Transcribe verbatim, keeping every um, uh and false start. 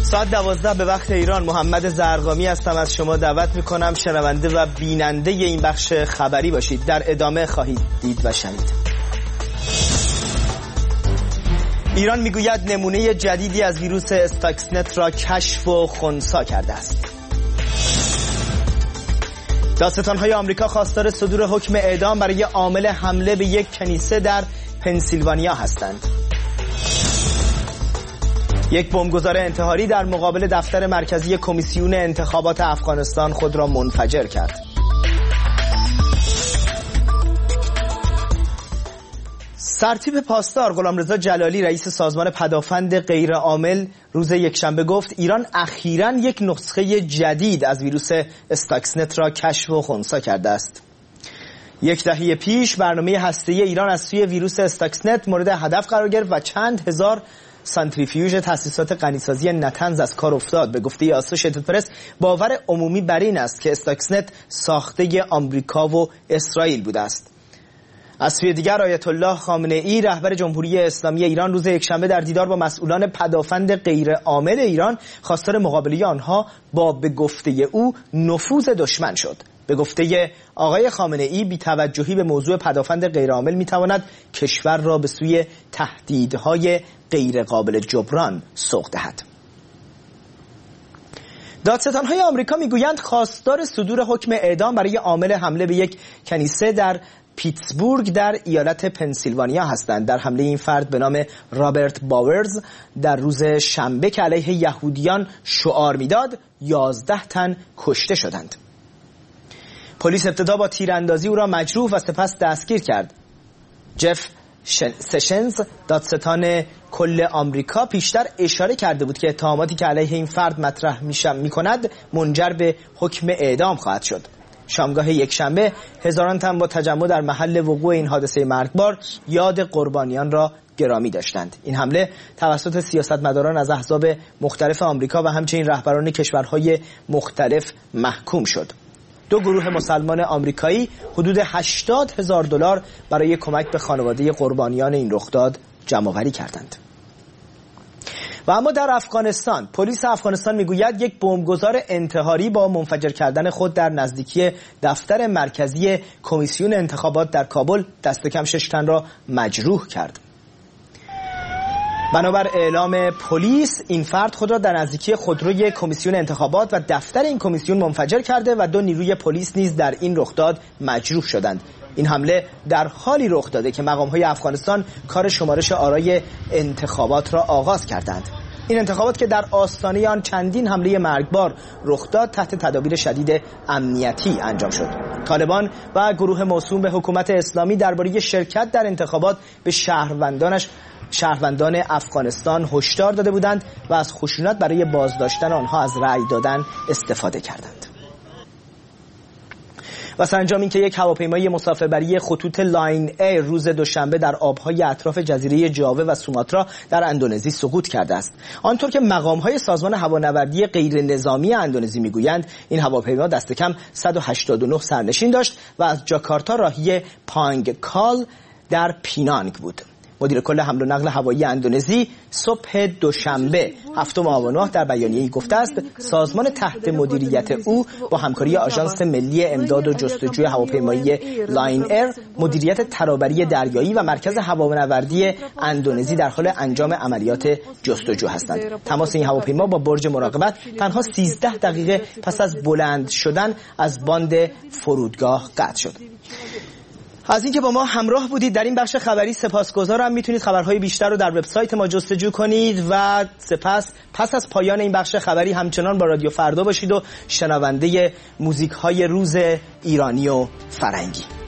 ساعت دوازده به وقت ایران. محمد زرقامی هستم، از شما دعوت میکنم شنونده و بیننده این بخش خبری باشید. در ادامه خواهید دید و شنید. ایران میگوید نمونه جدیدی از ویروس استاکسنت را کشف و خنثی کرده است. دادستان‌های آمریکا خواستار صدور حکم اعدام برای عامل حمله به یک کنیسه در پنسیلوانیا هستند. یک بمبگذار انتحاری در مقابل دفتر مرکزی کمیسیون انتخابات افغانستان خود را منفجر کرد. سرتیپ پاسدار غلامرضا جلالی رئیس سازمان پدافند غیرعامل روز یکشنبه گفت ایران اخیراً یک نسخه جدید از ویروس استاکسنت را کشف و خنثی کرده است. یک دهه پیش برنامه هسته‌ای ایران از سوی ویروس استاکسنت مورد هدف قرار گرفت و چند هزار سانتریفیوژ تأسیسات غنیسازی نتنز از کار افتاد. به گفته آسوشیتد پرس باور عمومی بر این است که استاکسنت ساخته آمریکا و اسرائیل بوده است. از سوی دیگر آیت الله خامنه ای رهبر جمهوری اسلامی ایران روز یکشنبه در دیدار با مسئولان پدافند غیرعامل ایران خواستار مقابله آنها با به گفته او نفوذ دشمن شد. به گفته آقای خامنه ای بی‌توجهی به موضوع پدافند غیرعامل میتواند کشور را به سوی تهدیدهای غیرقابل جبران سوق دهد. دادستان‌های آمریکا میگویند خواستار صدور حکم اعدام برای عامل حمله به یک کنیسه در پیتسبورگ در ایالت پنسیلوانیا هستند. در حمله این فرد به نام رابرت باورز در روز شنبه که علیه یهودیان شعار میداد یازده تن کشته شدند. پلیس ابتدا با تیراندازی او را مجروح و سپس دستگیر کرد. جف سشنز دادستان کل آمریکا پیشتر اشاره کرده بود که اتهاماتی که علیه این فرد مطرح می‌کند منجر به حکم اعدام خواهد شد. شامگاه یکشنبه هزاران تن با تجمع در محل وقوع این حادثه مرگبار یاد قربانیان را گرامی داشتند. این حمله توسط سیاستمداران از احزاب مختلف آمریکا و همچنین رهبران کشورهای مختلف محکوم شد. دو گروه مسلمان آمریکایی حدود هشتاد هزار دلار برای کمک به خانواده قربانیان این رخداد جمع‌آوری کردند. و اما در افغانستان پلیس افغانستان میگوید یک بمبگذار انتحاری با منفجر کردن خود در نزدیکی دفتر مرکزی کمیسیون انتخابات در کابل دست کم شش تن را مجروح کرد. بنابر اعلام پلیس این فرد خود را در نزدیکی خودروی کمیسیون انتخابات و دفتر این کمیسیون منفجر کرده و دو نیروی پلیس نیز در این رخداد مجروح شدند. این حمله در حالی رخ داده که مقام‌های افغانستان کار شمارش آرای انتخابات را آغاز کردند. این انتخابات که در آستانه آن چندین حمله مرگبار رخ داد تحت تدابیر شدید امنیتی انجام شد. طالبان و گروه موسوم به حکومت اسلامی درباره شرکت در انتخابات به شهروندانش شهروندان افغانستان هشدار داده بودند و از خشونت برای بازداشتن آنها از رأی دادن استفاده کردند. و سرانجام این که یک هواپیمای مسافربری خطوط لاین ای روز دوشنبه در آبهای اطراف جزیره جاوه و سوماترا در اندونزی سقوط کرده است. آنطور که مقام‌های سازمان هوانوردی غیر نظامی اندونزی میگویند این هواپیما دست کم صد و هشتاد و نه سرنشین داشت و از جاکارتا راهی پانگکال در پینانگ بود. مدیر کل حمل و نقل هوایی اندونزی صبح دوشنبه هفتم آبان در بیانیه‌ای گفته است سازمان تحت مدیریت او با همکاری آژانس ملی امداد و جستجوی هواپیمایی لاین ایر، مدیریت ترابری دریایی و مرکز هوانوردی اندونزی در حال انجام عملیات جستجو هستند. تماس این هواپیما با برج مراقبت تنها سیزده دقیقه پس از بلند شدن از باند فرودگاه قطع شد. از اینکه با ما همراه بودید در این بخش خبری سپاسگزارم. میتونید خبرهای بیشتر رو در وبسایت ما جستجو کنید و سپس پس از پایان این بخش خبری همچنان با رادیو فردا باشید و شنونده موزیک های روز ایرانی و فرنگی.